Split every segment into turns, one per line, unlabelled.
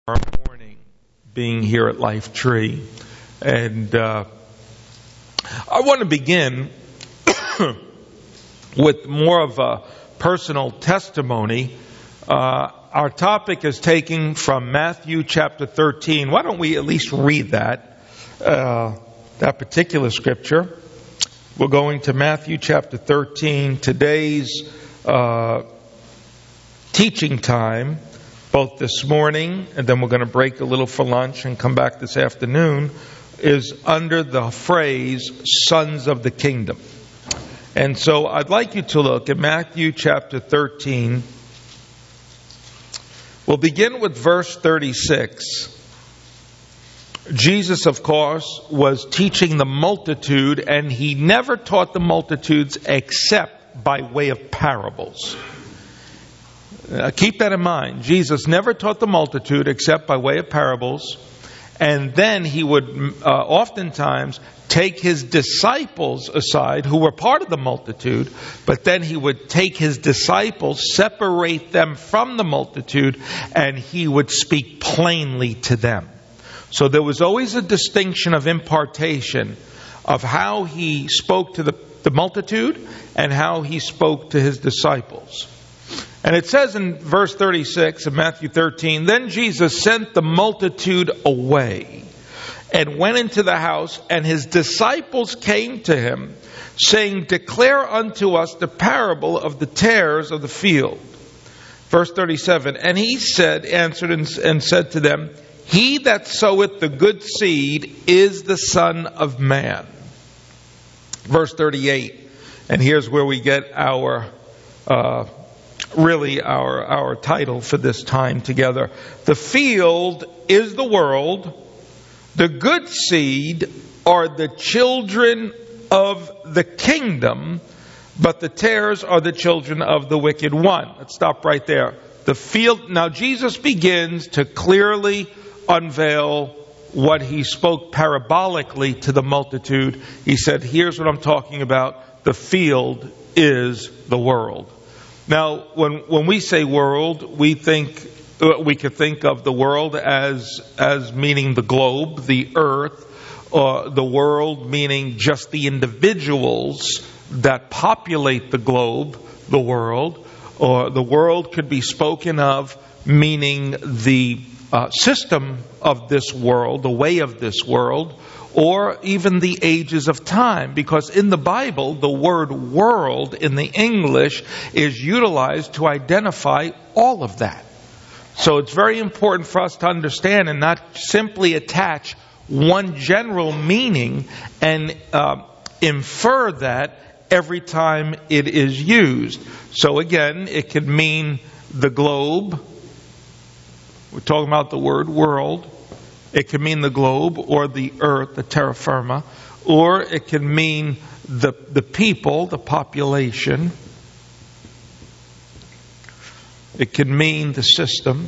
Our morning being here at Life Tree. And I want to begin with more of a personal testimony. Our topic is taken from Matthew chapter 13. Why don't we at least read that particular scripture? We're going to Matthew chapter 13. Today's teaching time, both this morning and then we're going to break a little for lunch and come back this afternoon, is under the phrase sons of the kingdom. And so I'd like you to look at Matthew chapter 13. We'll begin with verse 36. Jesus, of course, was teaching the multitude, and he never taught the multitudes except by way of parables. Keep that in mind. Jesus never taught the multitude except by way of parables. And then he would oftentimes take his disciples aside, who were part of the multitude, but then he would take his disciples, separate them from the multitude, and he would speak plainly to them. So there was always a distinction of impartation of how he spoke to the multitude and how he spoke to his disciples. And it says in verse 36 of Matthew 13, "Then Jesus sent the multitude away and went into the house, and his disciples came to him, saying, 'Declare unto us the parable of the tares of the field.'" Verse 37, "And he answered and said to them, 'He that soweth the good seed is the Son of Man.'" Verse 38, and here's where we get our title for this time together. "The field is the world, the good seed are the children of the kingdom, but the tares are the children of the wicked one." Let's stop right there. The field. Now Jesus begins to clearly unveil what he spoke parabolically to the multitude. He said, here's what I'm talking about. The field is the world. Now, when we say world, we could think of the world as meaning the globe, the earth, or the world meaning just the individuals that populate the globe, the world. Or the world could be spoken of meaning the system of this world, the way of this world, or even the ages of time. Because in the Bible, the word world in the English is utilized to identify all of that. So it's very important for us to understand and not simply attach one general meaning and infer that every time it is used. So again, it could mean the globe. We're talking about the word world. It can mean the globe or the earth, the terra firma, or it can mean the people, the population. It can mean the system.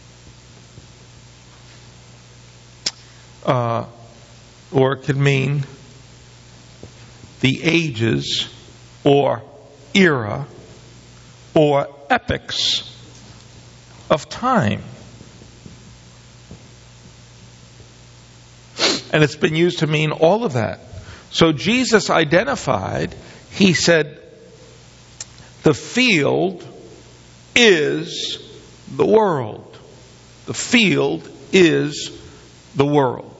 Or it could mean the ages or era or epochs of time. And it's been used to mean all of that. So Jesus identified, he said, the field is the world. The field is the world.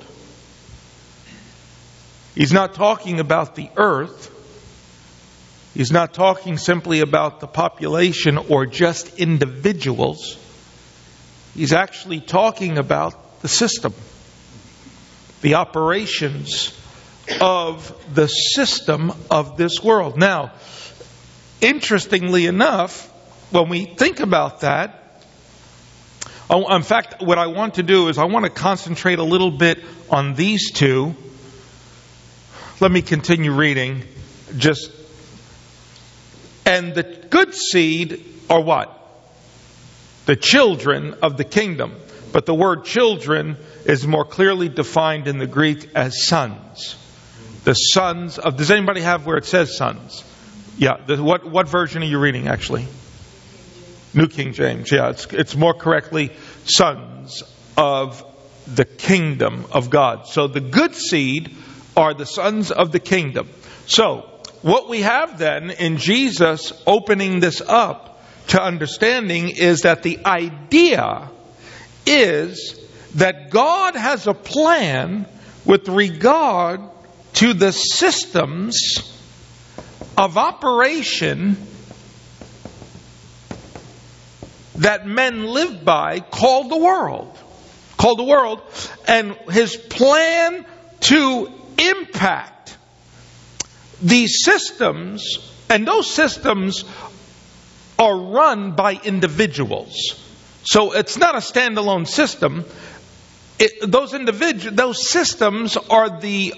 He's not talking about the earth. He's not talking simply about the population or just individuals. He's actually talking about the system, the operations of the system of this world. Now, interestingly enough, when we think about that, in fact, what I want to do is I want to concentrate a little bit on these two. Let me continue reading. And the good seed are what? The children of the kingdom. But the word children is more clearly defined in the Greek as sons. The sons of... Does anybody have where it says sons? Yeah. What version are you reading, actually? New King James. Yeah, it's more correctly sons of the kingdom of God. So the good seed are the sons of the kingdom. So what we have then in Jesus opening this up to understanding is that the idea is that God has a plan with regard to the systems of operation that men live by, called the world. And His plan to impact these systems, and those systems are run by individuals. So it's not a standalone system. Those systems are the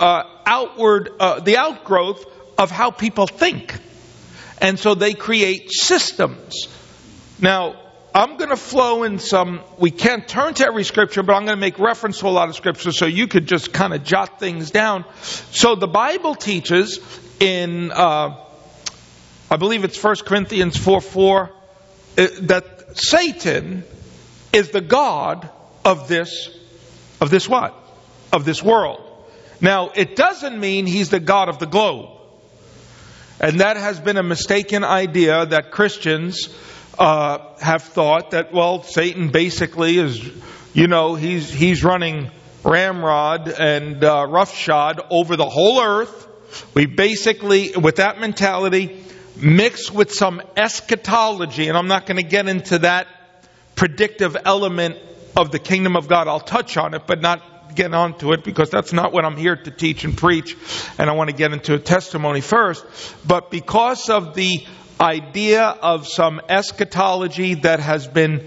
outgrowth of how people think. And so they create systems. Now, I'm going to flow in we can't turn to every scripture, but I'm going to make reference to a lot of scripture so you could just kind of jot things down. So the Bible teaches in, I believe it's 1 Corinthians 4:4, that Satan is the god of this what? Of this world. Now, it doesn't mean he's the god of the globe. And that has been a mistaken idea that Christians have thought that, well, Satan basically is, he's running ramrod and roughshod over the whole earth. We basically, with that mentality, mix with some eschatology, and I'm not going to get into that predictive element of the kingdom of God. I'll touch on it, but not get onto it, because that's not what I'm here to teach and preach, and I want to get into a testimony first. But because of the idea of some eschatology that has been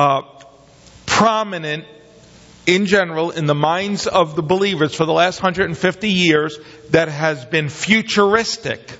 prominent in general in the minds of the believers for the last 150 years, that has been futuristic.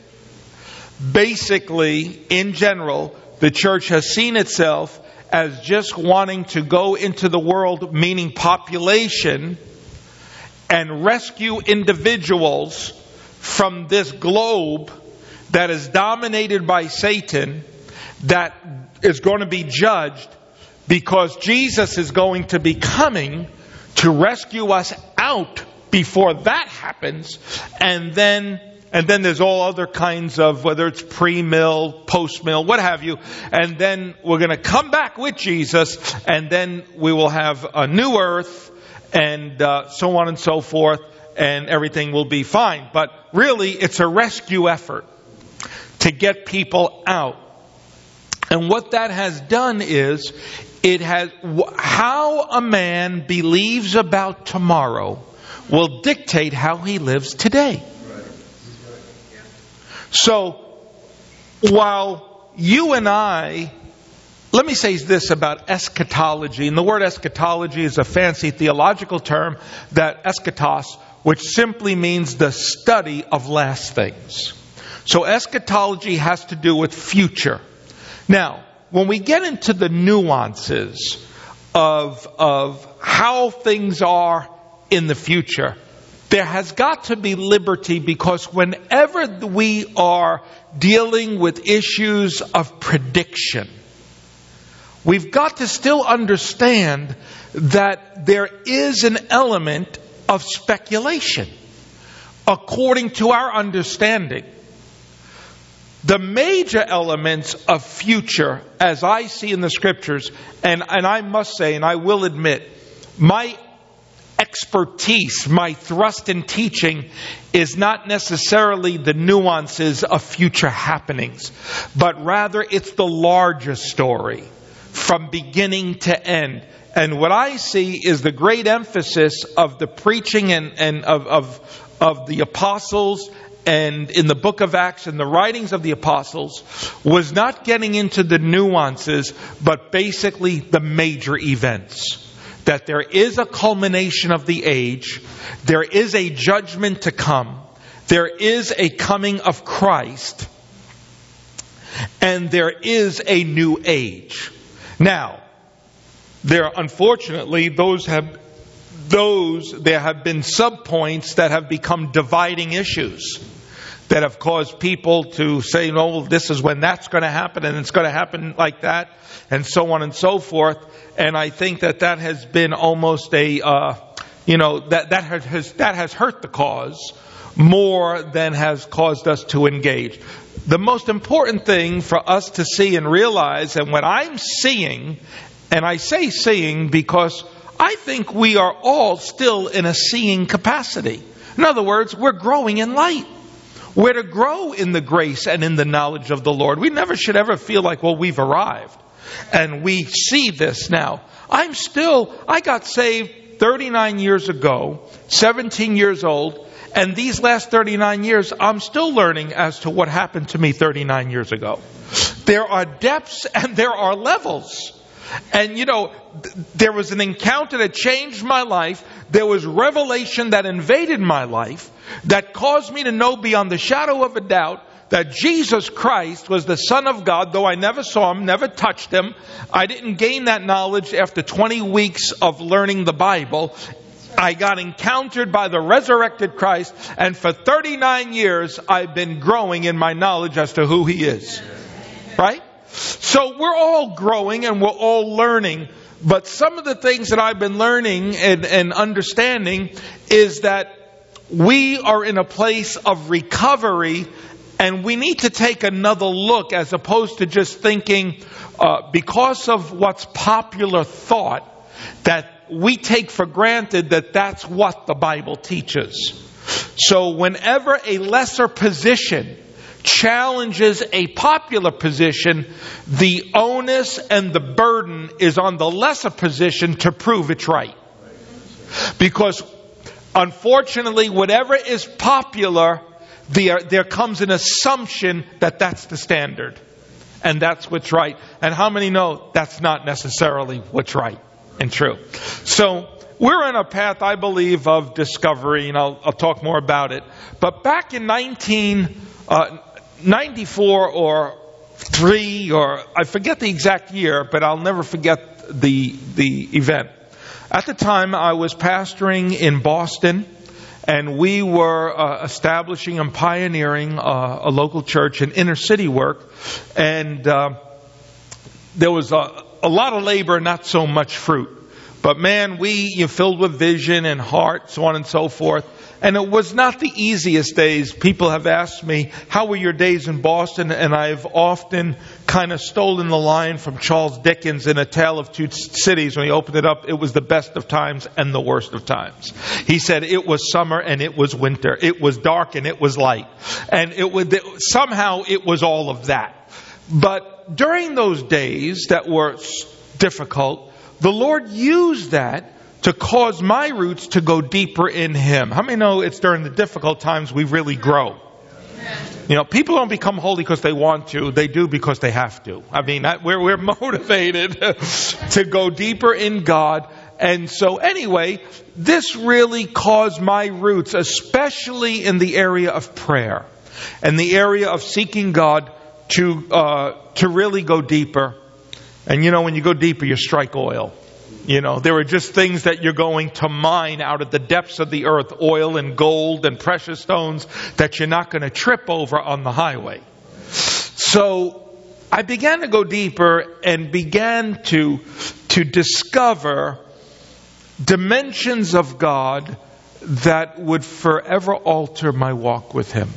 Basically, in general, the church has seen itself as just wanting to go into the world, meaning population, and rescue individuals from this globe that is dominated by Satan, that is going to be judged, because Jesus is going to be coming to rescue us out before that happens. And then there's all other kinds of, whether it's pre-mill, post-mill, what have you. And then we're going to come back with Jesus, and then we will have a new earth, and so on and so forth, and everything will be fine. But really, it's a rescue effort to get people out. And what that has done is, how a man believes about tomorrow will dictate how he lives today. So, while you and let me say this about eschatology, and the word eschatology is a fancy theological term, that eschatos, which simply means the study of last things. So eschatology has to do with future. Now, when we get into the nuances of how things are in the future, there has got to be liberty, because whenever we are dealing with issues of prediction, we've got to still understand that there is an element of speculation according to our understanding. The major elements of future, as I see in the scriptures, and I must say, and I will admit, my expertise, my thrust in teaching is not necessarily the nuances of future happenings, but rather it's the larger story from beginning to end. And what I see is the great emphasis of the preaching and of the apostles, and in the book of Acts and the writings of the apostles, was not getting into the nuances, but basically the major events. That there is a culmination of the age, there is a judgment to come, there is a coming of Christ, and there is a new age. Now, there have been subpoints that have become dividing issues. that have caused people to say, no, this is when that's going to happen, and it's going to happen like that, and so on and so forth. And I think that has been almost a, that has hurt the cause more than has caused us to engage. The most important thing for us to see and realize, and what I'm seeing, and I say seeing because I think we are all still in a seeing capacity. In other words, we're growing in light. We're to grow in the grace and in the knowledge of the Lord. We never should ever feel like, well, we've arrived and we see this now. I got saved 39 years ago, 17 years old. And these last 39 years, I'm still learning as to what happened to me 39 years ago. There are depths and there are levels. And there was an encounter that changed my life. There was revelation that invaded my life that caused me to know beyond the shadow of a doubt that Jesus Christ was the Son of God, though I never saw Him, never touched Him. I didn't gain that knowledge after 20 weeks of learning the Bible. I got encountered by the resurrected Christ, and for 39 years I've been growing in my knowledge as to who He is. Right? So we're all growing and we're all learning, but some of the things that I've been learning and understanding is that we are in a place of recovery, and we need to take another look as opposed to just thinking because of what's popular thought that we take for granted that that's what the Bible teaches. So whenever a lesser position challenges a popular position, the onus and the burden is on the lesser position to prove it's right. Because unfortunately, whatever is popular, there comes an assumption that that's the standard. And that's what's right. And how many know that's not necessarily what's right and true? So we're on a path, I believe, of discovery, and I'll talk more about it. But back in 1994 or 3, or I forget the exact year, but I'll never forget the event. At the time, I was pastoring in Boston, and we were establishing and pioneering a local church in inner city work. And there was a lot of labor, not so much fruit. But man, you're filled with vision and heart, so on and so forth. And it was not the easiest days. People have asked me, how were your days in Boston? And I've often kind of stolen the line from Charles Dickens in A Tale of Two Cities. When he opened it up, it was the best of times and the worst of times. He said it was summer and it was winter. It was dark and it was light. And somehow it was all of that. But during those days that were difficult, the Lord used that to cause my roots to go deeper in Him. How many know it's during the difficult times we really grow? People don't become holy because they want to. They do because they have to. I mean, we're motivated to go deeper in God. And so anyway, this really caused my roots, especially in the area of prayer and the area of seeking God to really go deeper. And when you go deeper, you strike oil. There are just things that you're going to mine out of the depths of the earth, oil and gold and precious stones that you're not going to trip over on the highway. So I began to go deeper and began to discover dimensions of God that would forever alter my walk with Him.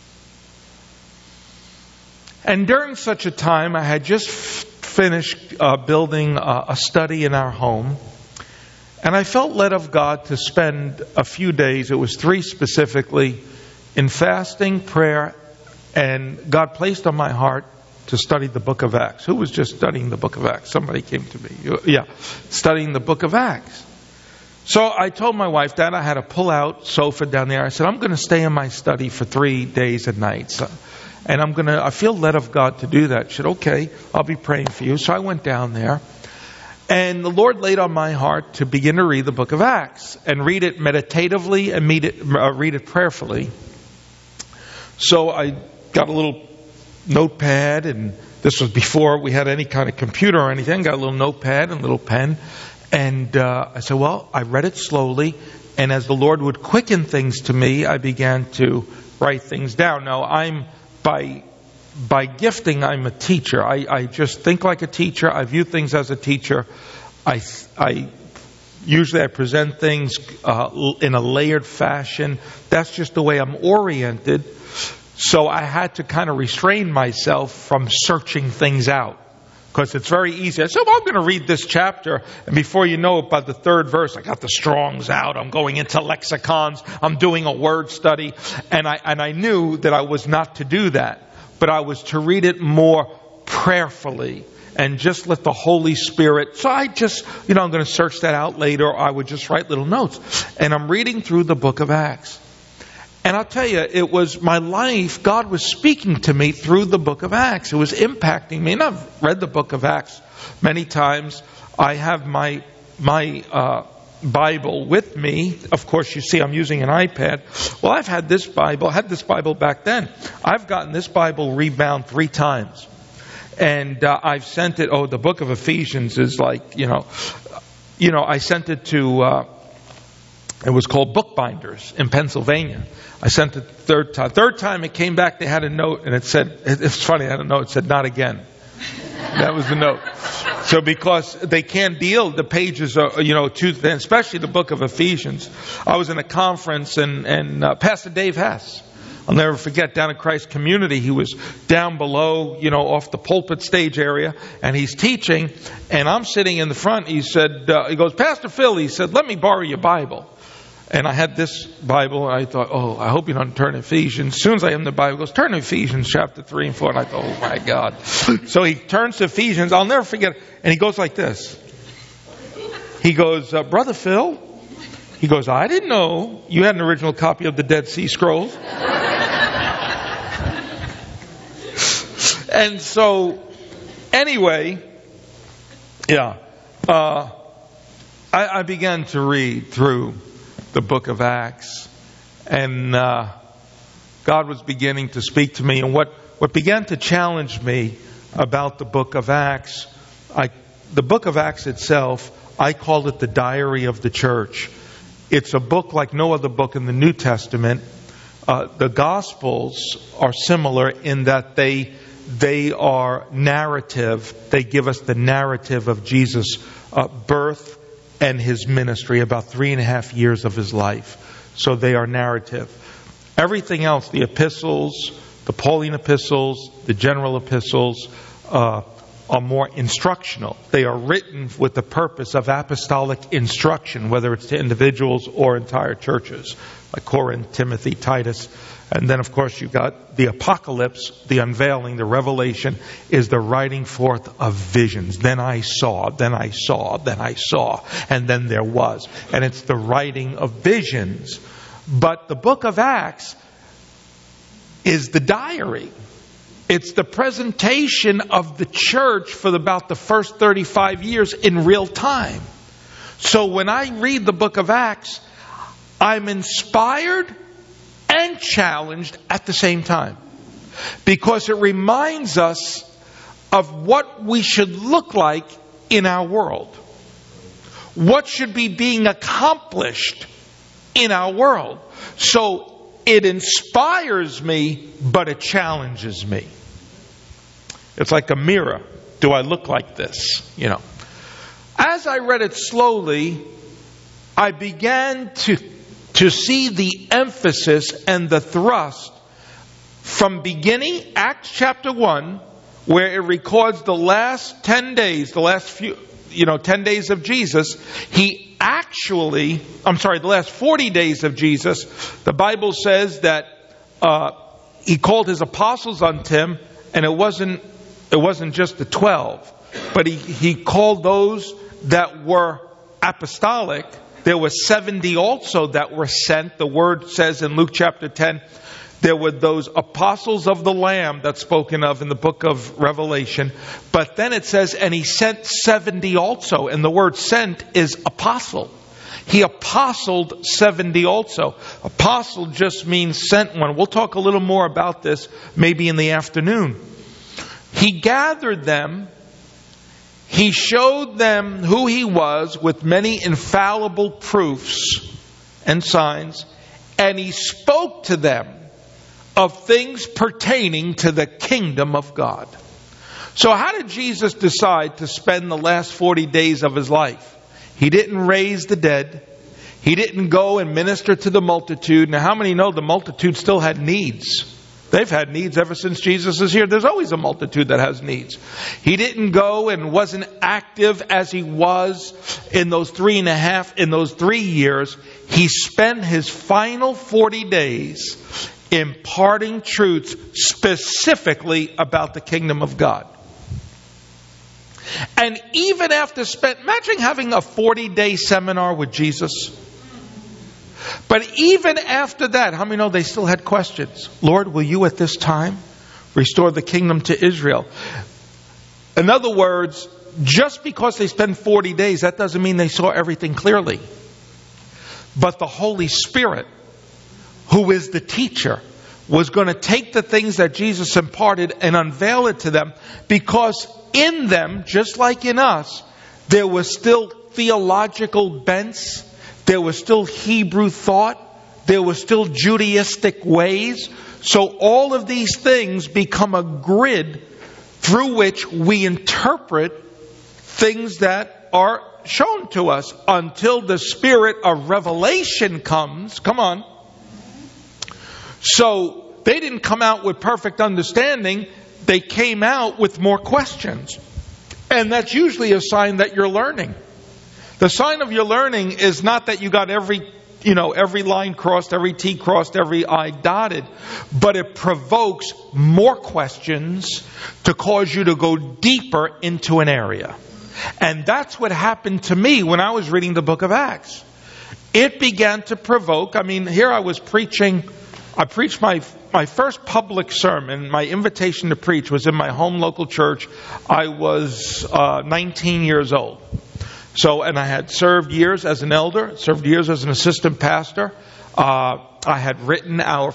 And during such a time, I had just finished building a study in our home. And I felt led of God to spend a few days, it was 3 specifically, in fasting, prayer, and God placed on my heart to study the book of Acts. Who was just studying the book of Acts? Somebody came to me. Yeah, studying the book of Acts. So I told my wife that I had to pull out sofa down there. I said, I'm going to stay in my study for 3 days and nights. And I feel led of God to do that. She said, okay, I'll be praying for you. So I went down there. And the Lord laid on my heart to begin to read the book of Acts. And read it meditatively and read it prayerfully. So I got a little notepad. And this was before we had any kind of computer or anything. Got a little notepad and a little pen. And I said, I read it slowly. And as the Lord would quicken things to me, I began to write things down. Now, by gifting, I'm a teacher. I just think like a teacher. I view things as a teacher. Usually I present things in a layered fashion. That's just the way I'm oriented. So I had to kind of restrain myself from searching things out. Because it's very easy. I said, well, I'm going to read this chapter. And before you know it, by the third verse, I got the Strongs out. I'm going into lexicons. I'm doing a word study. And I knew that I was not to do that. But I was to read it more prayerfully. And just let the Holy Spirit. So I just, I'm going to search that out later. Or I would just write little notes. And I'm reading through the book of Acts. And I'll tell you, it was my life. God was speaking to me through the book of Acts. It was impacting me. And I've read the book of Acts many times. I have my Bible with me. Of course, you see I'm using an iPad. Well, I've had this Bible. I had this Bible back then. I've gotten this Bible rebound 3 times. And I've sent it. The book of Ephesians is like, I sent it to, it was called Bookbinders in Pennsylvania. I sent it third time. Third time it came back, they had a note and it said, it's funny, I had a note, it said, not again. That was the note. So because they can't deal, the pages are, too thin, especially the book of Ephesians. I was in a conference and Pastor Dave Hess, I'll never forget, down at Christ Community, he was down below, off the pulpit stage area, and he's teaching, and I'm sitting in the front. He said, he goes, Pastor Phil, he said, let me borrow your Bible. And I had this Bible, and I thought, I hope you don't turn to Ephesians. As soon as I am the Bible, he goes, turn to Ephesians chapter 3 and 4. And I thought, oh my God. So he turns to Ephesians, I'll never forget, and he goes like this. He goes, Brother Phil, he goes, I didn't know you had an original copy of the Dead Sea Scrolls. And so, anyway, I began to read through the book of Acts, and God was beginning to speak to me. And what began to challenge me about the book of Acts, the book of Acts itself, I called it the diary of the church. It's a book like no other book in the New Testament. The Gospels are similar in that they are narrative. They give us the narrative of Jesus' birth and his ministry, about 3.5 years of his life. So they are narrative. Everything else, the epistles, the Pauline epistles, the general epistles, are more instructional. They are written with the purpose of apostolic instruction, whether it's to individuals or entire churches, like Corinth, Timothy, Titus. And then, of course, you've got the apocalypse, the unveiling, the revelation is the writing forth of visions. Then I saw, then I saw, then I saw, and then there was. And it's the writing of visions. But the book of Acts is the diary. It's the presentation of the church for about the first 35 years in real time. So when I read the book of Acts, I'm inspired and challenged at the same time. Because it reminds us of what we should look like in our world. What should be being accomplished in our world. So it inspires me, but it challenges me. It's like a mirror. Do I look like this? As I read it slowly, I began to see the emphasis and the thrust from beginning Acts chapter 1, where it records the last 10 days, the last 10 days of Jesus. The last 40 days of Jesus, the Bible says that he called his apostles unto him, and it wasn't just the 12, but he called those that were apostolic. There were 70 also that were sent. The word says in Luke chapter 10, there were those apostles of the Lamb that's spoken of in the book of Revelation. But then it says, and he sent 70 also. And the word sent is apostle. He apostled 70 also. Apostle just means sent one. We'll talk a little more about this maybe in the afternoon. He gathered them. He showed them who he was with many infallible proofs and signs, and he spoke to them of things pertaining to the kingdom of God. So how did Jesus decide to spend the last 40 days of his life? He didn't raise the dead. He didn't go and minister to the multitude. Now, how many know the multitude still had needs? They've had needs ever since Jesus is here. There's always a multitude that has needs. He didn't go and wasn't active as he was in those 3 years. He spent his final 40 days imparting truths specifically about the kingdom of God. And even after imagine having a 40-day seminar with Jesus. But even after that, how many know they still had questions? Lord, will you at this time restore the kingdom to Israel? In other words, just because they spend 40 days, that doesn't mean they saw everything clearly. But the Holy Spirit, who is the teacher, was going to take the things that Jesus imparted and unveil it to them, because in them, just like in us, there was still theological bents. There was still Hebrew thought. There was still Judaistic ways. So all of these things become a grid through which we interpret things that are shown to us until the spirit of revelation comes. Come on. So they didn't come out with perfect understanding. They came out with more questions. And that's usually a sign that you're learning. The sign of your learning is not that you got every line crossed, every T crossed, every I dotted, but it provokes more questions to cause you to go deeper into an area. And that's what happened to me when I was reading the book of Acts. It began to provoke. Here I was preaching. I preached my first public sermon. My invitation to preach was in my home local church. I was 19 years old. And I had served years as an elder, served years as an assistant pastor. I had written our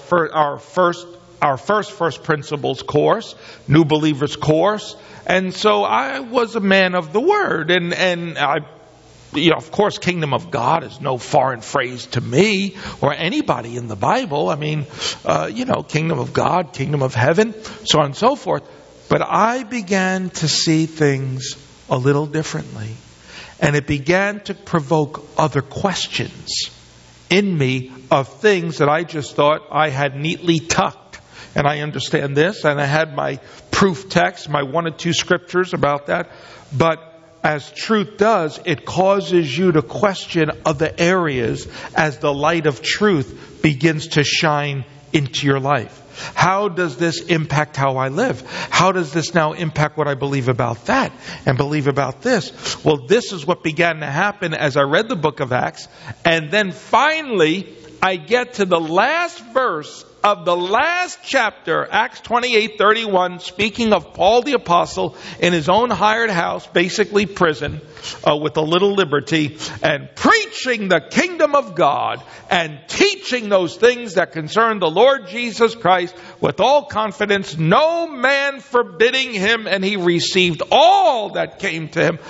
first principles course, New Believers course. And so I was a man of the word. And I, of course, kingdom of God is no foreign phrase to me or anybody in the Bible. Kingdom of God, kingdom of heaven, so on and so forth. But I began to see things a little differently. And it began to provoke other questions in me of things that I just thought I had neatly tucked. And I understand this, and I had my proof text, my 1 or 2 scriptures about that. But as truth does, it causes you to question other areas as the light of truth begins to shine into your life. How does this impact how I live? How does this now impact what I believe about that and believe about this? Well, this is what began to happen as I read the book of Acts. And then finally, I get to the last verse of the last chapter, Acts 28:31, speaking of Paul the Apostle in his own hired house, basically prison, with a little liberty, and preaching the kingdom of God and teaching those things that concern the Lord Jesus Christ with all confidence, no man forbidding him, and he received all that came to him.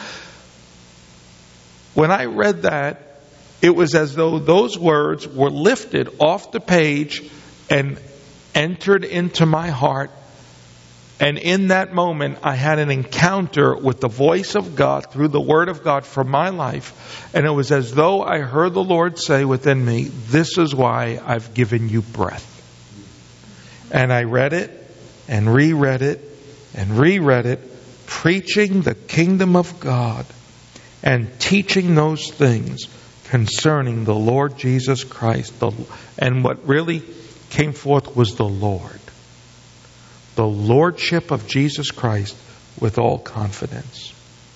When I read that, it was as though those words were lifted off the page and entered into my heart. And in that moment, I had an encounter with the voice of God through the Word of God for my life. And it was as though I heard the Lord say within me, this is why I've given you breath. And I read it and reread it and reread it, preaching the kingdom of God and teaching those things concerning the Lord Jesus Christ. And what really came forth was the Lord. The Lordship of Jesus Christ with all confidence.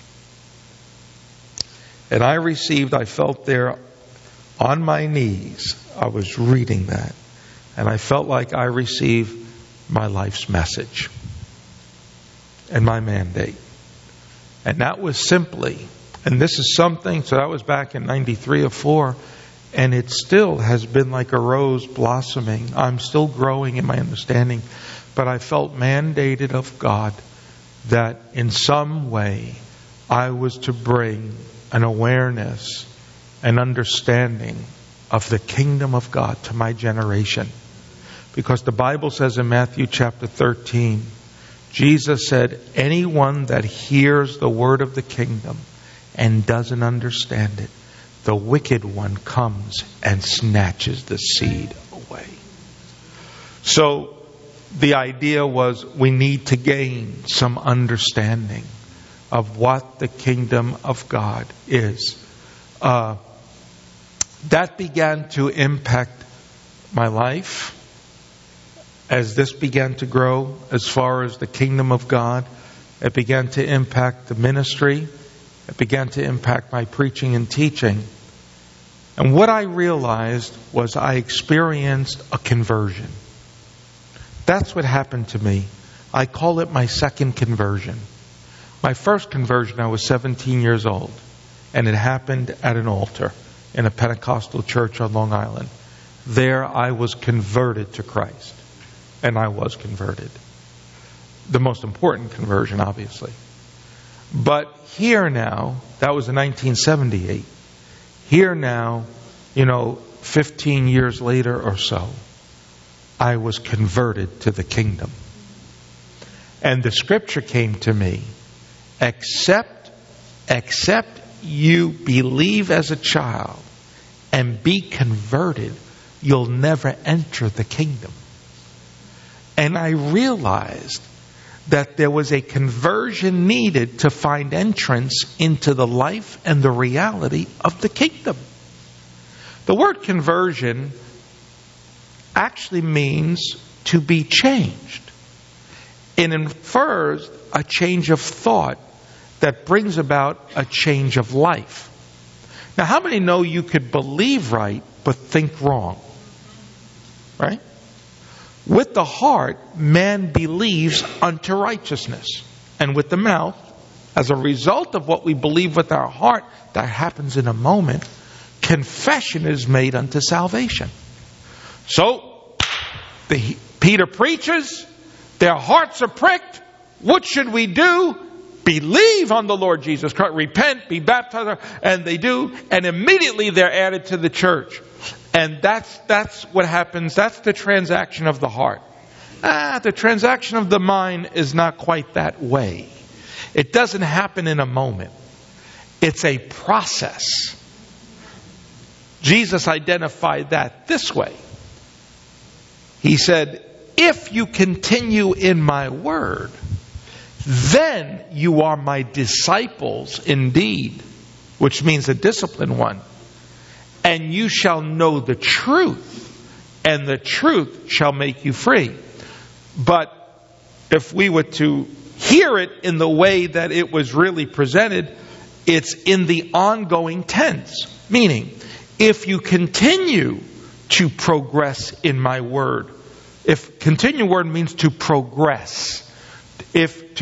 And I felt there on my knees, I was reading that. And I felt like I received my life's message and my mandate. And that was simply, and this is something, so that was back in 93 or 4, and it still has been like a rose blossoming. I'm still growing in my understanding. But I felt mandated of God that in some way I was to bring an awareness, an understanding of the kingdom of God to my generation. Because the Bible says in Matthew chapter 13, Jesus said, anyone that hears the word of the kingdom and doesn't understand it, the wicked one comes and snatches the seed away. So the idea was we need to gain some understanding of what the kingdom of God is. That began to impact my life as this began to grow as far as the kingdom of God. It began to impact the ministry. It began to impact my preaching and teaching. And what I realized was I experienced a conversion. That's what happened to me. I call it my second conversion. My first conversion, I was 17 years old. And it happened at an altar in a Pentecostal church on Long Island. There I was converted to Christ. And I was converted. The most important conversion, obviously. But here now, that was in 1978. Here now, 15 years later or so, I was converted to the kingdom. And the scripture came to me, except you believe as a child and be converted, you'll never enter the kingdom. And I realized that there was a conversion needed to find entrance into the life and the reality of the kingdom. The word conversion actually means to be changed. It infers a change of thought that brings about a change of life. Now, how many know you could believe right but think wrong? Right? With the heart, man believes unto righteousness. And with the mouth, as a result of what we believe with our heart, that happens in a moment, confession is made unto salvation. So, Peter preaches, their hearts are pricked. What should we do? Believe on the Lord Jesus Christ, repent, be baptized, and they do, and immediately they're added to the church. And that's what happens. That's the transaction of the heart. The transaction of the mind is not quite that way. It doesn't happen in a moment. It's a process. Jesus identified that this way. He said, if you continue in my word, then you are my disciples indeed, which means a disciplined one. And you shall know the truth, and the truth shall make you free. But if we were to hear it in the way that it was really presented, it's in the ongoing tense. Meaning, if you continue to progress in my word. If continue word means to progress. If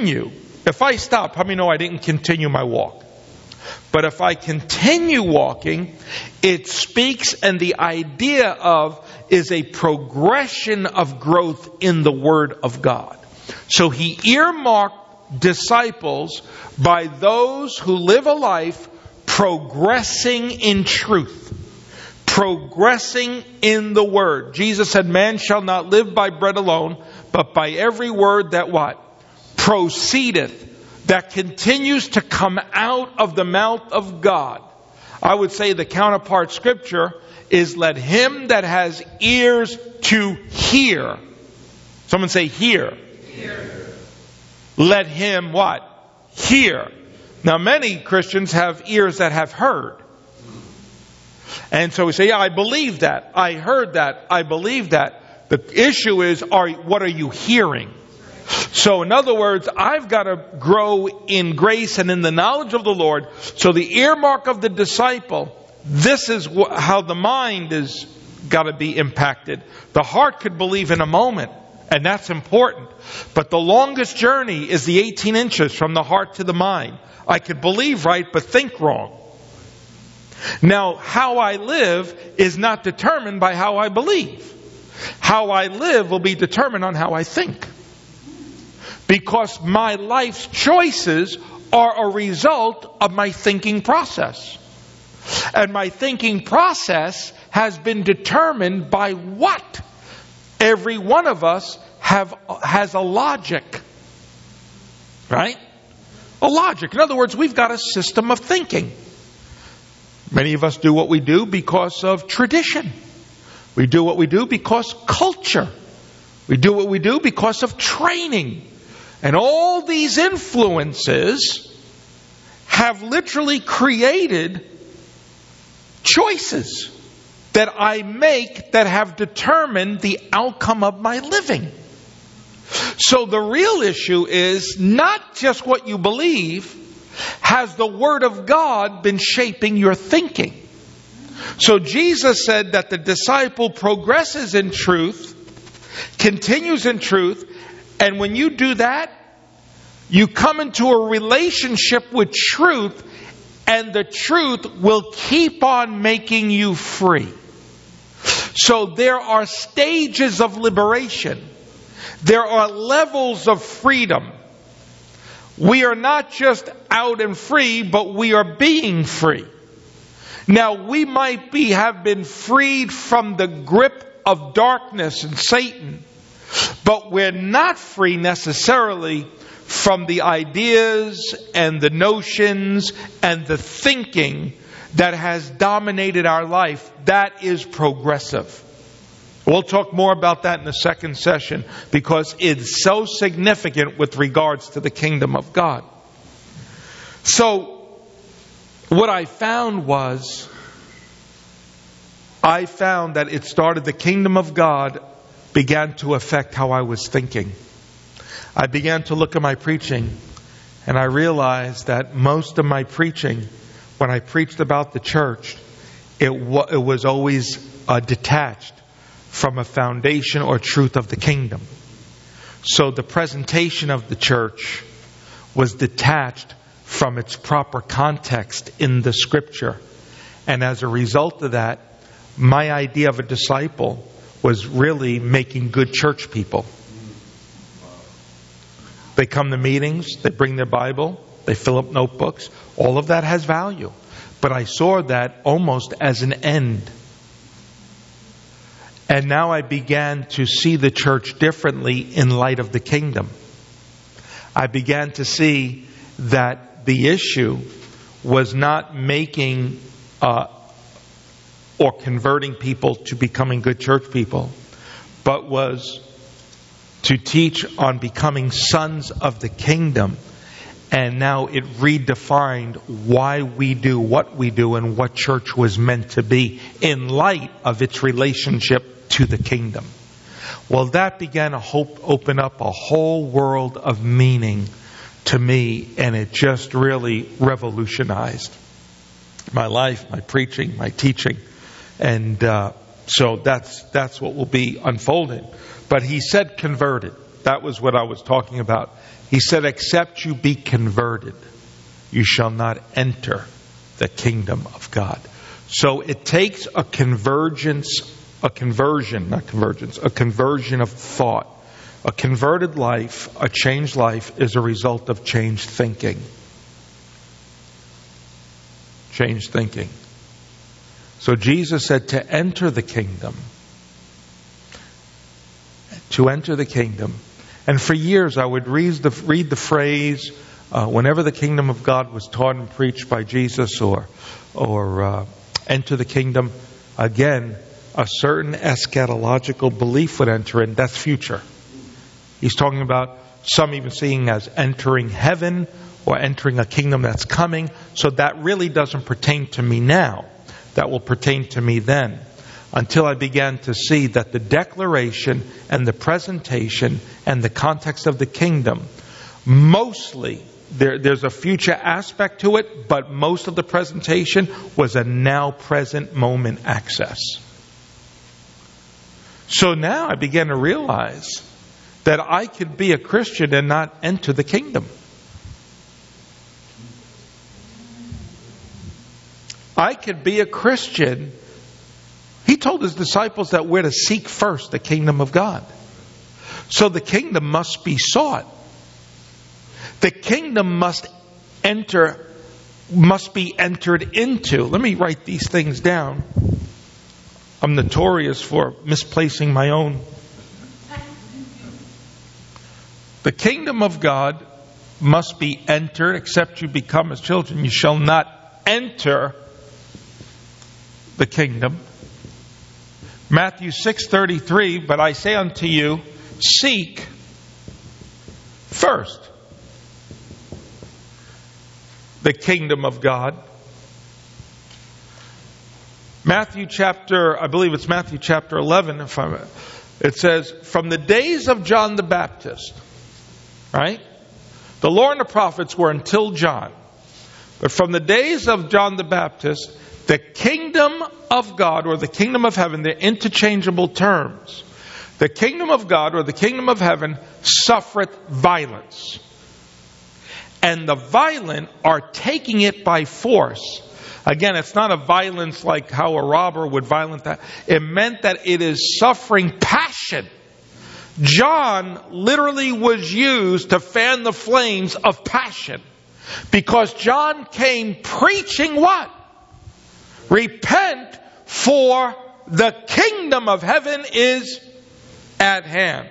I stop, how many know I didn't continue my walk? But if I continue walking, it speaks, and the idea of is a progression of growth in the Word of God. So he earmarked disciples by those who live a life progressing in truth, progressing in the Word. Jesus said, man shall not live by bread alone, but by every word that what? Proceedeth. That continues to come out of the mouth of God. I would say the counterpart scripture is let him that has ears to hear. Someone say hear. Hear. Let him what? Hear. Now many Christians have ears that have heard. And so we say, yeah, I believe that. I heard that. I believe that. The issue is, what are you hearing? So in other words, I've got to grow in grace and in the knowledge of the Lord. So the earmark of the disciple, this is how the mind is got to be impacted. The heart could believe in a moment, and that's important. But the longest journey is the 18 inches from the heart to the mind. I could believe right, but think wrong. Now, how I live is not determined by how I believe. How I live will be determined on how I think. Because my life's choices are a result of my thinking process. And my thinking process has been determined by what? Every one of us has a logic. Right? A logic. In other words, we've got a system of thinking. Many of us do what we do because of tradition. We do what we do because culture. We do what we do because of training. And all these influences have literally created choices that I make that have determined the outcome of my living. So the real issue is not just what you believe. Has the Word of God been shaping your thinking? So Jesus said that the disciple progresses in truth, continues in truth, and when you do that, you come into a relationship with truth, and the truth will keep on making you free. So there are stages of liberation. There are levels of freedom. We are not just out and free, but we are being free. Now, we might have been freed from the grip of darkness and Satan, but we're not free necessarily from the ideas and the notions and the thinking that has dominated our life. That is progressive. We'll talk more about that in the second session because it's so significant with regards to the kingdom of God. So, what I found that it started, the kingdom of God began to affect how I was thinking. I began to look at my preaching, and I realized that most of my preaching, when I preached about the church, it was always detached from a foundation or truth of the kingdom. So the presentation of the church was detached from its proper context in the Scripture. And as a result of that, my idea of a disciple was really making good church people. They come to meetings, they bring their Bible, they fill up notebooks. All of that has value. But I saw that almost as an end. And now I began to see the church differently in light of the kingdom. I began to see that the issue was not making or converting people to becoming good church people, but was to teach on becoming sons of the kingdom. And now it redefined why we do what we do and what church was meant to be in light of its relationship to the kingdom. Well, that began to open up a whole world of meaning to me, and it just really revolutionized my life, my preaching, my teaching. And so that's what will be unfolding. But he said converted. That was what I was talking about. He said, except you be converted, you shall not enter the kingdom of God. So it takes a conversion of thought. A converted life, a changed life, is a result of changed thinking. Changed thinking. So Jesus said to enter the kingdom. To enter the kingdom. And for years I would read the phrase whenever the kingdom of God was taught and preached by Jesus, or enter the kingdom. Again, a certain eschatological belief would enter in. That's future. He's talking about some even seeing as entering heaven or entering a kingdom that's coming. So that really doesn't pertain to me now. That will pertain to me then. Until I began to see that the declaration and the presentation and the context of the kingdom, mostly, there's a future aspect to it, but most of the presentation was a now present moment access. So now I began to realize that I could be a Christian and not enter the kingdom. I could be a Christian. He told his disciples that we're to seek first the kingdom of God. So the kingdom must be sought. The kingdom must be entered into. Let me write these things down. I'm notorious for misplacing my own The kingdom of God must be entered, except you become as children. You shall not enter the kingdom. Matthew 6:33, but I say unto you, seek first the kingdom of God. Matthew chapter 11, it says, from the days of John the Baptist, right? The law and the prophets were until John. But from the days of John the Baptist, the kingdom of God or the kingdom of heaven, they're interchangeable terms. The kingdom of God or the kingdom of heaven suffereth violence. And the violent are taking it by force. Again, it's not a violence like how a robber would violent that. It meant that it is suffering passion. John literally was used to fan the flames of passion. Because John came preaching what? Repent, for the kingdom of heaven is at hand.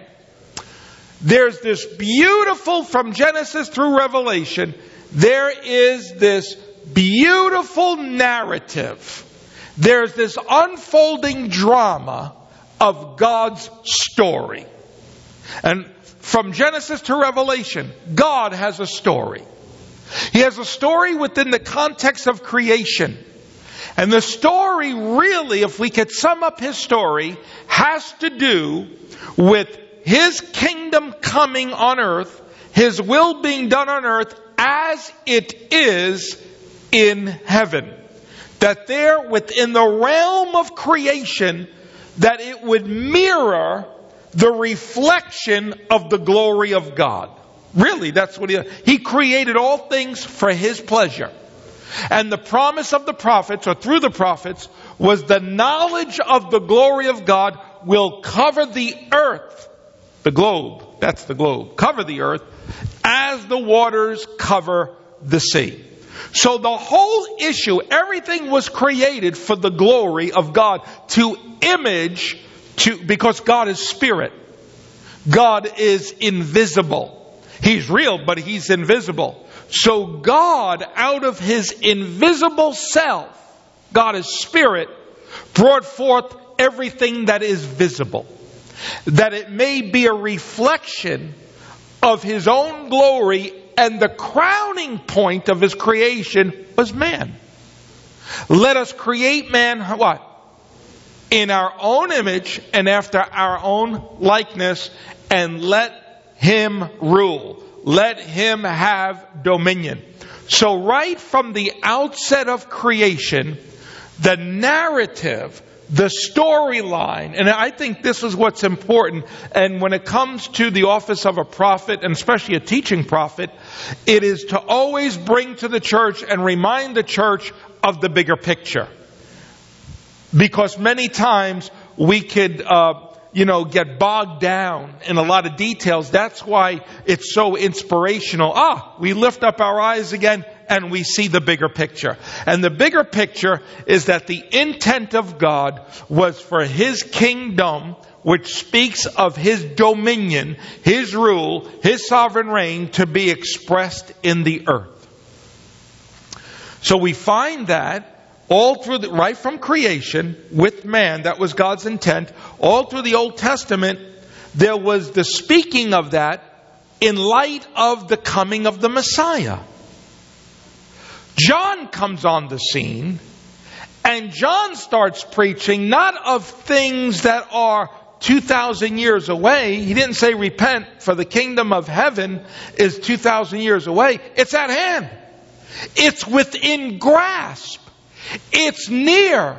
There's this beautiful, from Genesis through Revelation, there is this beautiful narrative. There's this unfolding drama of God's story. And from Genesis to Revelation, God has a story. He has a story within the context of creation. And the story really, if we could sum up his story, has to do with his kingdom coming on earth, his will being done on earth as it is in heaven. That there within the realm of creation, that it would mirror the reflection of the glory of God. Really, that's what he created all things for his pleasure. And the promise of the prophets, or through the prophets, was the knowledge of the glory of God will cover the earth. The globe, that's the globe. Cover the earth as the waters cover the sea. So the whole issue, everything was created for the glory of God, to image, because God is spirit. God is invisible. He's real, but he's invisible. So God, out of his invisible self, God is spirit, brought forth everything that is visible, that it may be a reflection of his own glory. And the crowning point of his creation was man. Let us create man, what? In our own image and after our own likeness, and let him rule. Let him have dominion. So right from the outset of creation, the narrative, the storyline, and I think this is what's important, and when it comes to the office of a prophet, and especially a teaching prophet, it is to always bring to the church and remind the church of the bigger picture. Because many times we could get bogged down in a lot of details. That's why it's so inspirational. We lift up our eyes again and we see the bigger picture. And the bigger picture is that the intent of God was for his kingdom, which speaks of his dominion, his rule, his sovereign reign, to be expressed in the earth. So we find that all through right from creation with man, that was God's intent. All through the Old Testament, there was the speaking of that in light of the coming of the Messiah. John comes on the scene, and John starts preaching not of things that are 2,000 years away. He didn't say repent, for the kingdom of heaven is 2,000 years away. It's at hand. It's within grasp. It's near.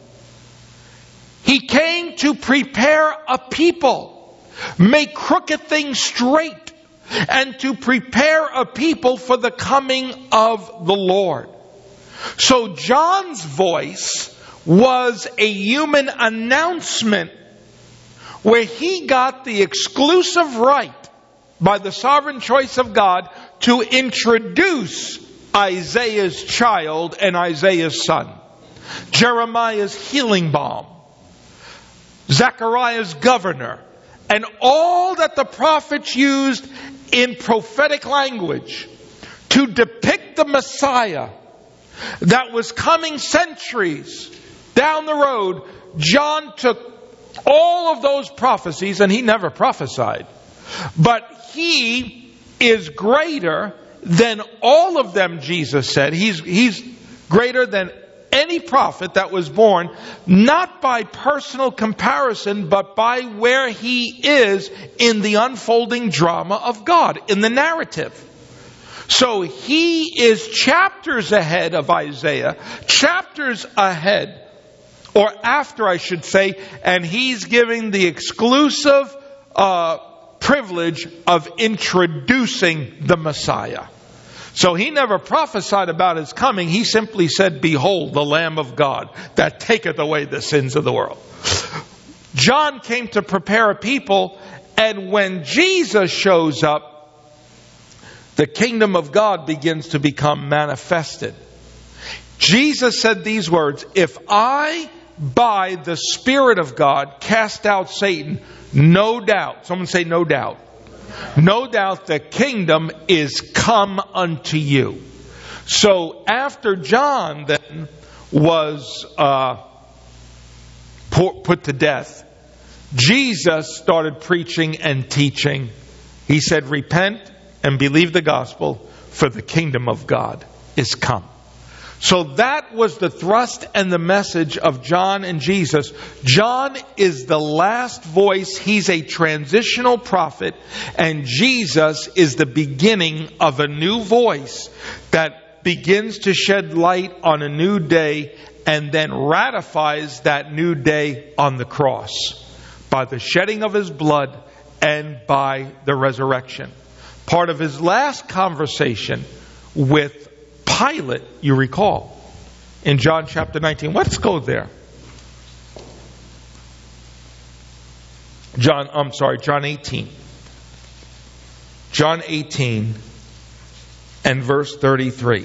He came to prepare a people, make crooked things straight, and to prepare a people for the coming of the Lord. So John's voice was a human announcement where he got the exclusive right by the sovereign choice of God to introduce Isaiah's child and Isaiah's son, Jeremiah's healing balm, Zechariah's governor, and all that the prophets used in prophetic language to depict the Messiah that was coming centuries down the road, John took all of those prophecies, and he never prophesied. But he is greater than all of them, Jesus said. He's greater than any prophet that was born, not by personal comparison, but by where he is in the unfolding drama of God, in the narrative. So he is chapters ahead of Isaiah, chapters ahead, or after I should say, and he's giving the exclusive privilege of introducing the Messiah. So he never prophesied about his coming. He simply said, "Behold, the Lamb of God that taketh away the sins of the world." John came to prepare a people, and when Jesus shows up, the kingdom of God begins to become manifested. Jesus said these words, "If I, by the Spirit of God, cast out Satan, no doubt," someone say no doubt, "no doubt the kingdom is come unto you." So after John then was put to death, Jesus started preaching and teaching. He said, "Repent and believe the gospel, for the kingdom of God is come." So that was the thrust and the message of John and Jesus. John is the last voice. He's a transitional prophet. And Jesus is the beginning of a new voice that begins to shed light on a new day and then ratifies that new day on the cross by the shedding of his blood and by the resurrection. Part of his last conversation with Pilate, you recall, in John chapter 19. Let's go there. John 18. John 18 and verse 33.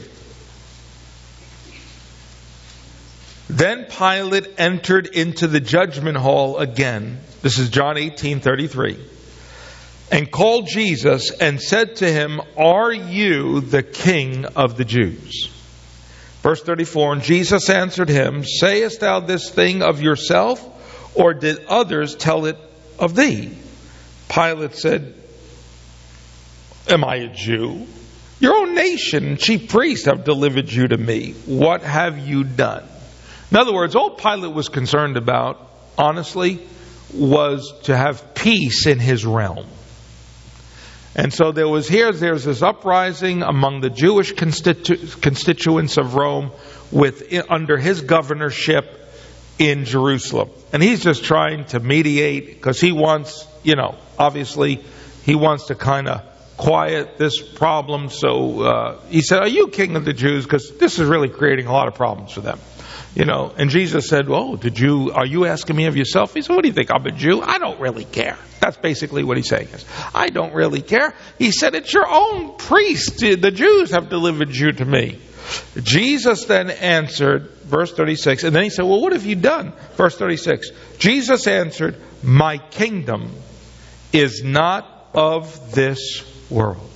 Then Pilate entered into the judgment hall again. This is John 18:33. And called Jesus and said to him, "Are you the King of the Jews?" Verse 34, and Jesus answered him, "Sayest thou this thing of yourself, or did others tell it of thee?" Pilate said, "Am I a Jew? Your own nation and chief priests have delivered you to me. What have you done?" In other words, all Pilate was concerned about, honestly, was to have peace in his realm. And so there's this uprising among the Jewish constituents of Rome under his governorship in Jerusalem. And he's just trying to mediate because he wants, obviously he wants to kind of quiet this problem. So he said, "Are you king of the Jews?" Because this is really creating a lot of problems for them. And Jesus said, "Oh, are you asking me of yourself?" He said, "What do you think? I'm a Jew? I don't really care." That's basically what he's saying is, I don't really care. He said, "It's your own priests. The Jews have delivered you to me." Jesus then answered, verse 36, and then he said, "Well, what have you done?" Verse 36, Jesus answered, "My kingdom is not of this world.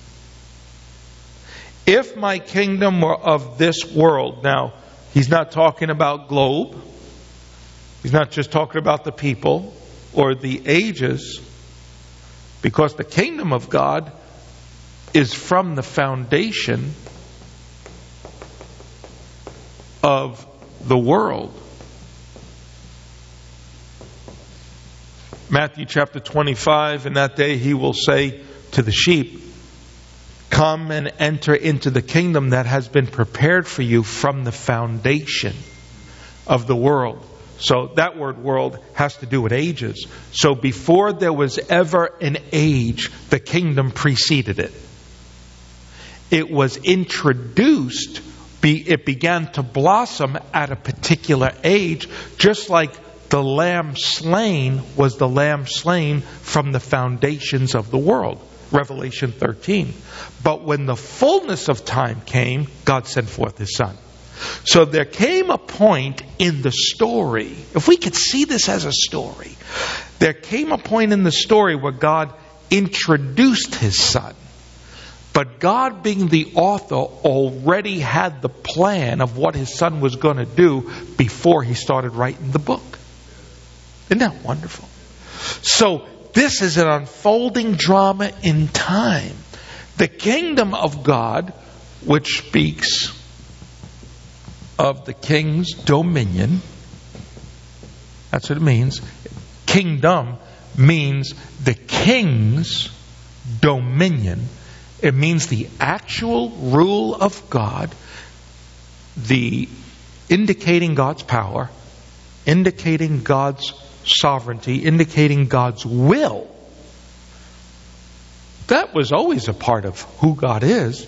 If my kingdom were of this world," now, he's not talking about globe. He's not just talking about the people or the ages, because the kingdom of God is from the foundation of the world. Matthew chapter 25, in that day he will say to the sheep, "Come and enter into the kingdom that has been prepared for you from the foundation of the world." So that word world has to do with ages. So before there was ever an age, the kingdom preceded it. It was introduced, it began to blossom at a particular age, just like the lamb slain was the lamb slain from the foundations of the world. Revelation 13. But when the fullness of time came, God sent forth His Son. So there came a point in the story, if we could see this as a story, there came a point in the story where God introduced his Son. But God, being the author, already had the plan of what his Son was going to do before he started writing the book. Isn't that wonderful? So this is an unfolding drama in time. The kingdom of God, which speaks of the king's dominion. That's what it means. Kingdom means the king's dominion. It means the actual rule of God, indicating God's power, indicating God's sovereignty, indicating God's will. That was always a part of who God is.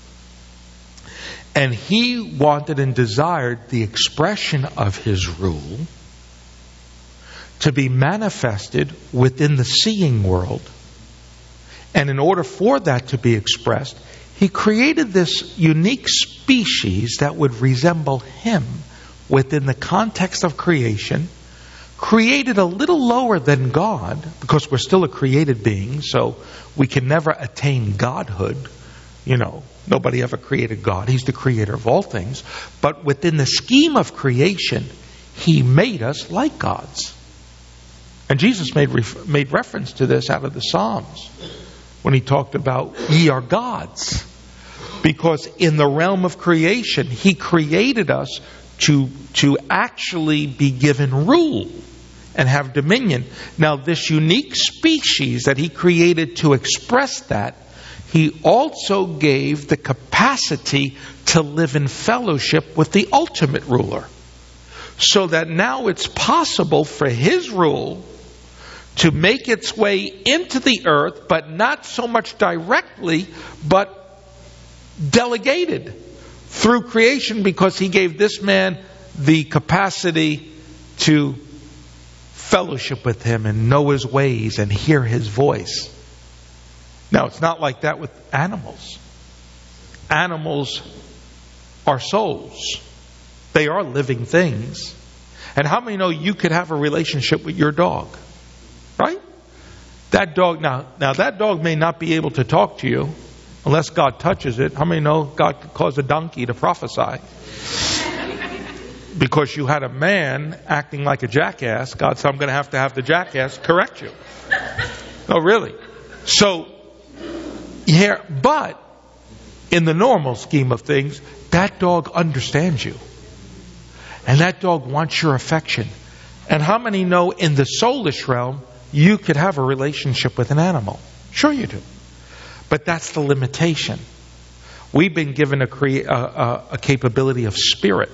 And he wanted and desired the expression of his rule to be manifested within the seeing world. And in order for that to be expressed, he created this unique species that would resemble him within the context of creation, created a little lower than God, because we're still a created being, so we can never attain godhood. You know, nobody ever created God. He's the creator of all things. But within the scheme of creation, he made us like gods. And Jesus made reference to this out of the Psalms when he talked about, ye are gods. Because in the realm of creation, he created us to actually be given rule and have dominion. Now, this unique species that he created to express that, he also gave the capacity to live in fellowship with the ultimate ruler. So that now it's possible for his rule to make its way into the earth, but not so much directly, but delegated through creation, because he gave this man the capacity to fellowship with him and know his ways and hear his voice. Now, it's not like that with animals. Animals are souls. They are living things. And how many know you could have a relationship with your dog? Right? That dog, now that dog may not be able to talk to you unless God touches it. How many know God could cause a donkey to prophesy? Because you had a man acting like a jackass, God said, I'm going to have the jackass correct you. No, really. So, yeah, but in the normal scheme of things, that dog understands you. And that dog wants your affection. And how many know in the soulish realm, you could have a relationship with an animal? Sure you do. But that's the limitation. We've been given a capability of spirit.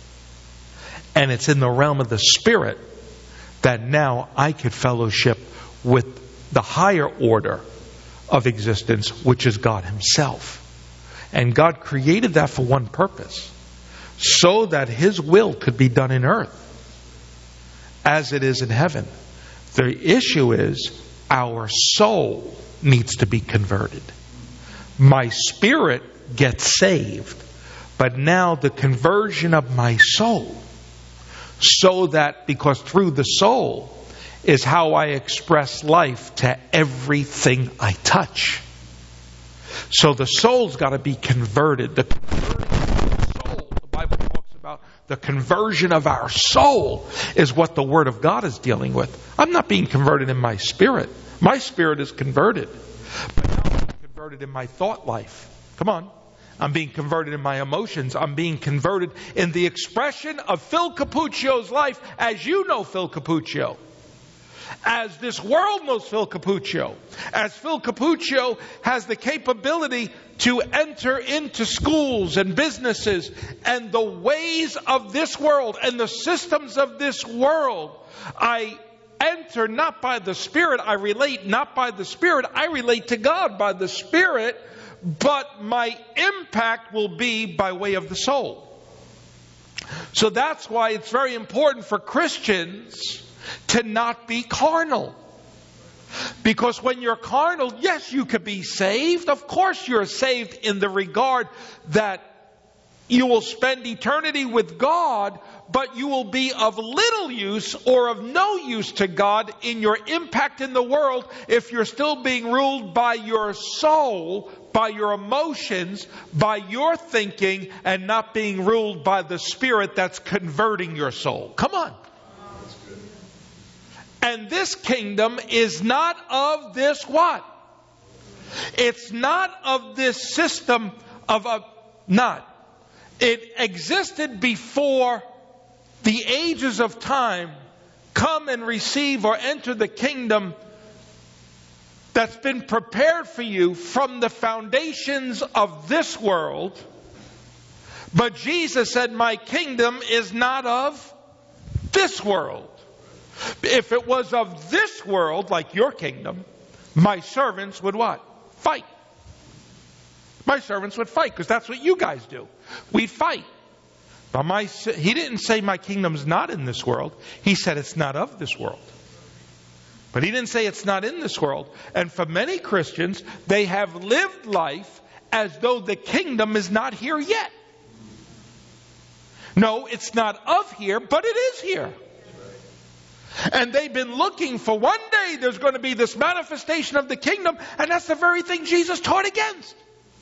And it's in the realm of the spirit that now I could fellowship with the higher order of existence, which is God himself. And God created that for one purpose, so that his will could be done in earth as it is in heaven. The issue is our soul needs to be converted. My spirit gets saved, but now the conversion of my soul, so that, because through the soul is how I express life to everything I touch. So the soul's got to be converted. The converting of the soul, the Bible talks about the conversion of our soul, is what the Word of God is dealing with. I'm not being converted in my spirit. My spirit is converted. But now I'm converted in my thought life. Come on. I'm being converted in my emotions. I'm being converted in the expression of Phil Capuccio's life, as you know Phil Capuccio. As this world knows Phil Capuccio. As Phil Capuccio has the capability to enter into schools and businesses and the ways of this world and the systems of this world. I enter not by the Spirit. I relate not by the Spirit. I relate to God by the Spirit. But my impact will be by way of the soul. So that's why it's very important for Christians to not be carnal. Because when you're carnal, yes, you could be saved. Of course you're saved in the regard that you will spend eternity with God. but you will be of little use or of no use to God in your impact in the world if you're still being ruled by your soul, by your emotions, by your thinking, and not being ruled by the Spirit that's converting your soul. Come on. And this kingdom is not of this what? It's not of this system of a not. It existed before the ages of time. Come and receive or enter the kingdom that's been prepared for you from the foundations of this world. But Jesus said, my kingdom is not of this world. If it was of this world, like your kingdom, my servants would what? Fight. My servants would fight, because that's what you guys do. We fight. But he didn't say my kingdom's not in this world. He said it's not of this world. But he didn't say it's not in this world. And for many Christians, they have lived life as though the kingdom is not here yet. No, it's not of here, but it is here. And they've been looking for one day there's going to be this manifestation of the kingdom, and that's the very thing Jesus taught against.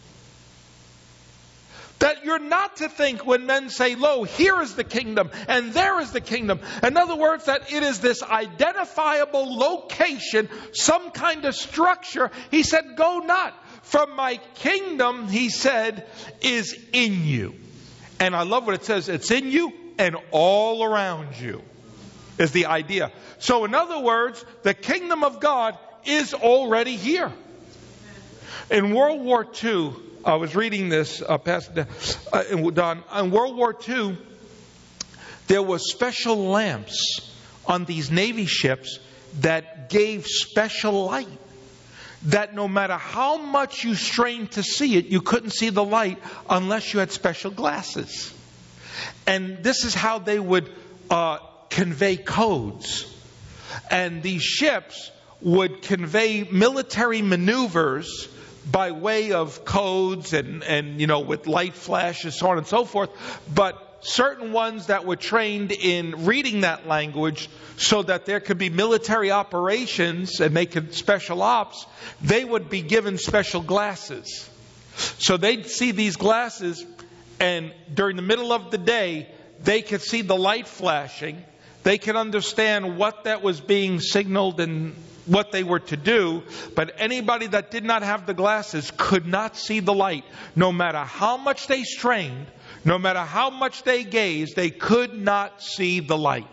That you're not to think when men say, lo, here is the kingdom and there is the kingdom. In other words, that it is this identifiable location, some kind of structure. He said, go not. For my kingdom, he said, is in you. And I love what it says. It's in you and all around you is the idea. So in other words, the kingdom of God is already here. In World War II, I was reading this, Pastor Don. In World War II, there were special lamps on these Navy ships that gave special light. That no matter how much you strained to see it, you couldn't see the light unless you had special glasses. And this is how they would convey codes. And these ships would convey military maneuvers by way of codes and with light flashes, so on and so forth. But certain ones that were trained in reading that language so that there could be military operations and they could special ops, they would be given special glasses. So they'd see these glasses, and during the middle of the day, they could see the light flashing. They could understand what that was being signaled and what they were to do. But anybody that did not have the glasses could not see the light. No matter how much they strained, no matter how much they gazed, they could not see the light.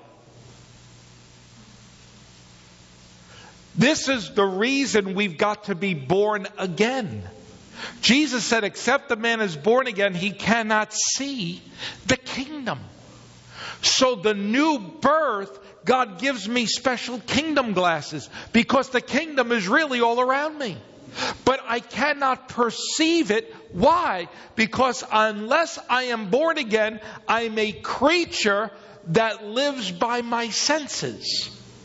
This is the reason we've got to be born again. Jesus said, except the man is born again, he cannot see the kingdom. So the new birth, God gives me special kingdom glasses because the kingdom is really all around me. But I cannot perceive it. Why? Because unless I am born again, I'm a creature that lives by my senses.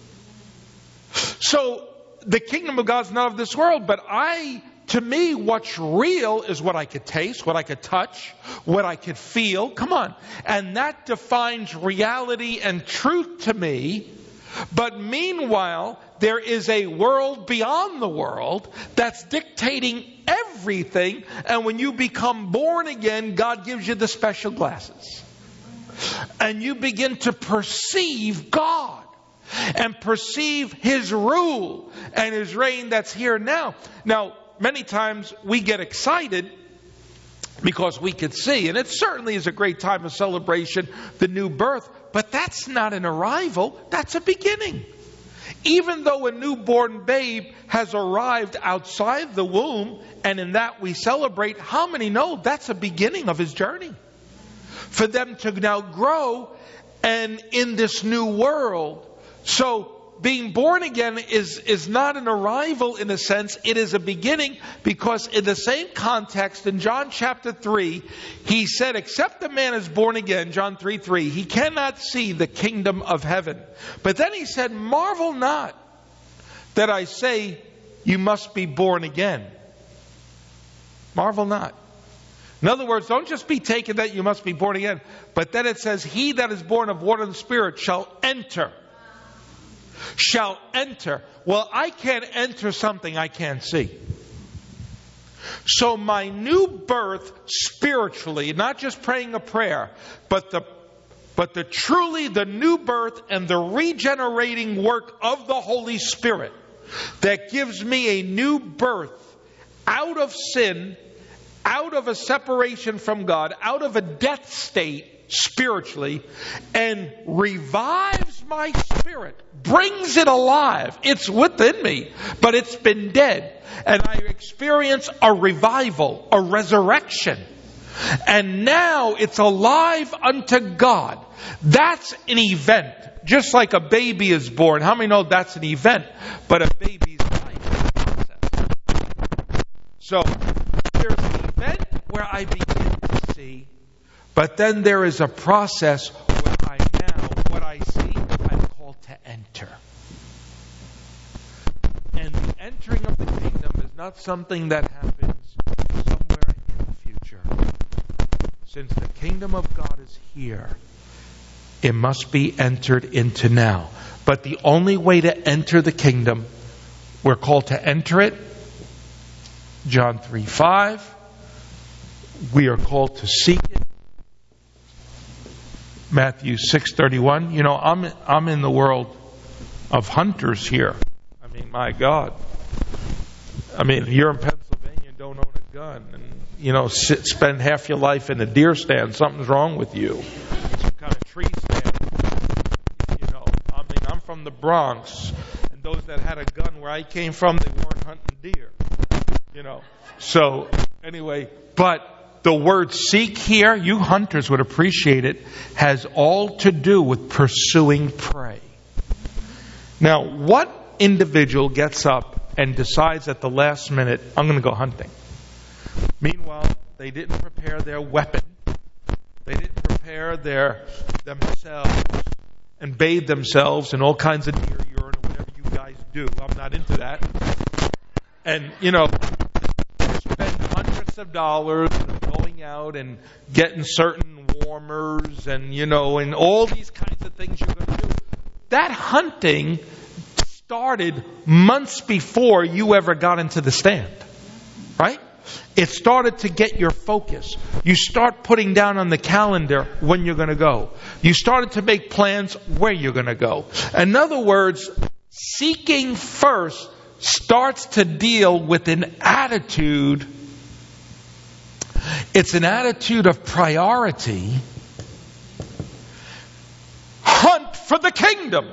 So the kingdom of God's not of this world, but to me, what's real is what I could taste, what I could touch, what I could feel. Come on. And that defines reality and truth to me. But meanwhile, there is a world beyond the world that's dictating everything. And when you become born again, God gives you the special glasses. And you begin to perceive God. And perceive His rule and His reign that's here now. Now, many times we get excited because we can see, and it certainly is a great time of celebration, the new birth, but that's not an arrival, that's a beginning. Even though a newborn babe has arrived outside the womb, and in that we celebrate, how many know that's a beginning of his journey? For them to now grow and in this new world. So being born again is not an arrival in a sense. It is a beginning, because in the same context in John chapter 3, he said, except the man is born again, John 3:3, he cannot see the kingdom of heaven. But then he said, marvel not that I say you must be born again. Marvel not. In other words, don't just be taken that you must be born again. But then it says, he that is born of water and Spirit shall enter. Shall enter. Well, I can't enter something I can't see. So my new birth spiritually, not just praying a prayer, but the truly the new birth and the regenerating work of the Holy Spirit that gives me a new birth out of sin, out of a separation from God, out of a death state spiritually, and revives my spirit, brings it alive. It's within me, but it's been dead. And I experience a revival, a resurrection. And now it's alive unto God. That's an event. Just like a baby is born. How many know that's an event? But a baby's life is a process. So there's an event where I begin to see, but then there is a process where I now, what I see, I'm called to enter. And the entering of the kingdom is not something that happens somewhere in the future. Since the kingdom of God is here, it must be entered into now. But the only way to enter the kingdom, we're called to enter it. John 3:5. We are called to seek it. Matthew 6:31. You know, I'm in the world of hunters here. I mean, my God. I mean, if you're in Pennsylvania and don't own a gun and, you know, spend half your life in a deer stand, something's wrong with you. Some kind of tree stand. You know, I mean, I'm from the Bronx, and those that had a gun where I came from, they weren't hunting deer. You know. So, anyway, but the word seek here, you hunters would appreciate it, has all to do with pursuing prey. Now, what individual gets up and decides at the last minute, I'm going to go hunting? Meanwhile, they didn't prepare their weapon. They didn't prepare themselves and bathe themselves in all kinds of deer urine or whatever you guys do. I'm not into that. And, you know, spend hundreds of dollars going out and getting certain warmers and, you know, and all these kinds of things you're going to do. That hunting started months before you ever got into the stand. Right? It started to get your focus. You start putting down on the calendar when you're going to go. You started to make plans where you're going to go. In other words, seeking first starts to deal with an attitude. It's an attitude of priority. Hunt for the kingdom.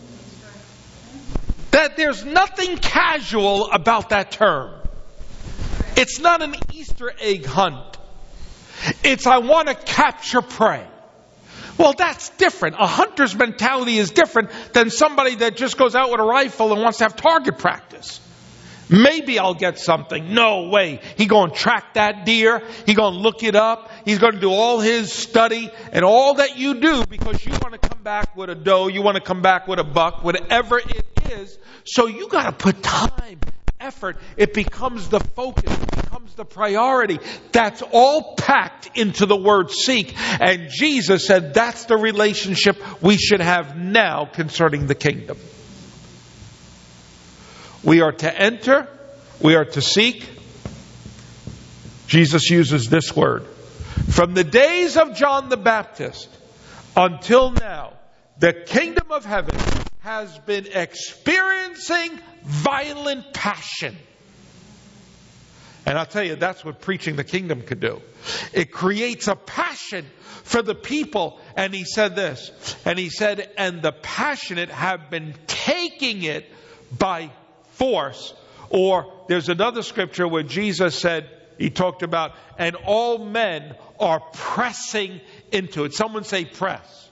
That there's nothing casual about that term. It's not an Easter egg hunt. It's I want to capture prey. Well, that's different. A hunter's mentality is different than somebody that just goes out with a rifle and wants to have target practice. Maybe I'll get something. No way. He's going to track that deer. He's going to look it up. He's going to do all his study and all that you do because you want to come back with a doe. You want to come back with a buck, whatever it is. So you got to put time, effort. It becomes the focus. It becomes the priority. That's all packed into the word seek. And Jesus said that's the relationship we should have now concerning the kingdom. We are to enter. We are to seek. Jesus uses this word. From the days of John the Baptist until now, the kingdom of heaven has been experiencing violent passion. And I'll tell you, that's what preaching the kingdom could do. It creates a passion for the people. And he said this. And he said, and the passionate have been taking it by force. Or there's another scripture where Jesus said, he talked about, and all men are pressing into it. Someone say press.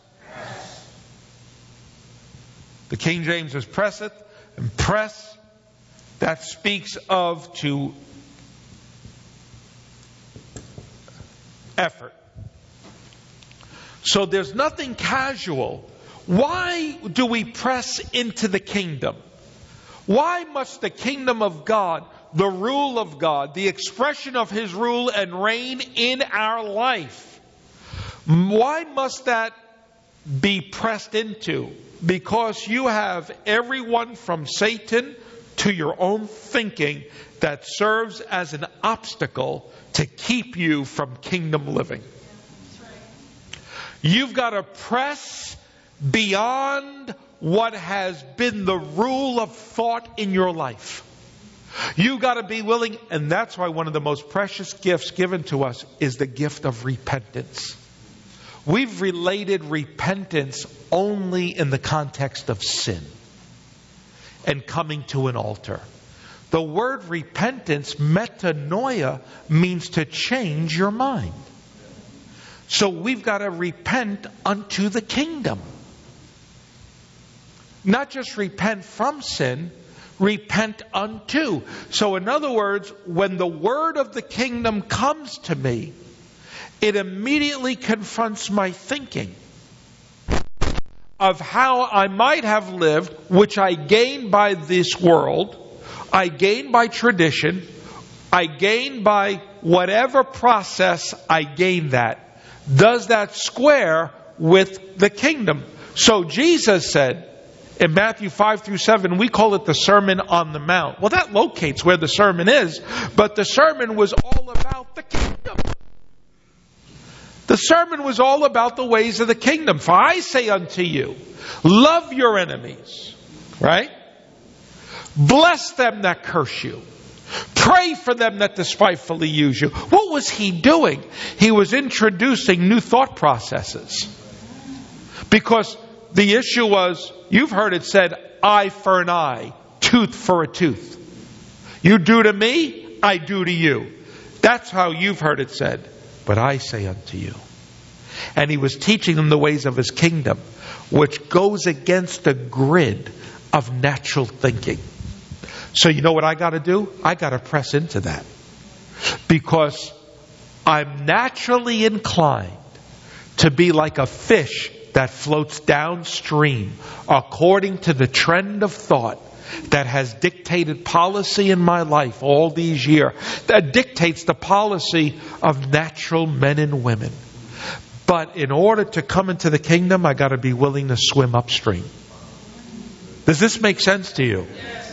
The King James is presseth, and press, that speaks of to effort. So there's nothing casual. Why do we press into the kingdom? Why must the kingdom of God the rule of God, the expression of His rule and reign in our life. Why must that be pressed into? Because you have everyone from Satan to your own thinking that serves as an obstacle to keep you from kingdom living. You've got to press beyond what has been the rule of thought in your life. You've got to be willing, and that's why one of the most precious gifts given to us is the gift of repentance. We've related repentance only in the context of sin and coming to an altar. The word repentance, metanoia, means to change your mind. So we've got to repent unto the kingdom. Not just repent from sin, repent unto. So in other words, when the word of the kingdom comes to me, it immediately confronts my thinking of how I might have lived, which I gained by this world, I gained by tradition, I gained by whatever process I gained that. Does that square with the kingdom? So Jesus said in Matthew 5-7, we call it the Sermon on the Mount. Well, that locates where the sermon is, but the sermon was all about the kingdom. The sermon was all about the ways of the kingdom. For I say unto you, love your enemies, right? Bless them that curse you. Pray for them that despitefully use you. What was he doing? He was introducing new thought processes. Because the issue was, you've heard it said, eye for an eye, tooth for a tooth. You do to me, I do to you. That's how you've heard it said. But I say unto you. And he was teaching them the ways of his kingdom, which goes against the grid of natural thinking. So you know what I got to do? I got to press into that. Because I'm naturally inclined to be like a fish that floats downstream according to the trend of thought that has dictated policy in my life all these years, that dictates the policy of natural men and women. But in order to come into the kingdom, I got to be willing to swim upstream. Does this make sense to you? Yes.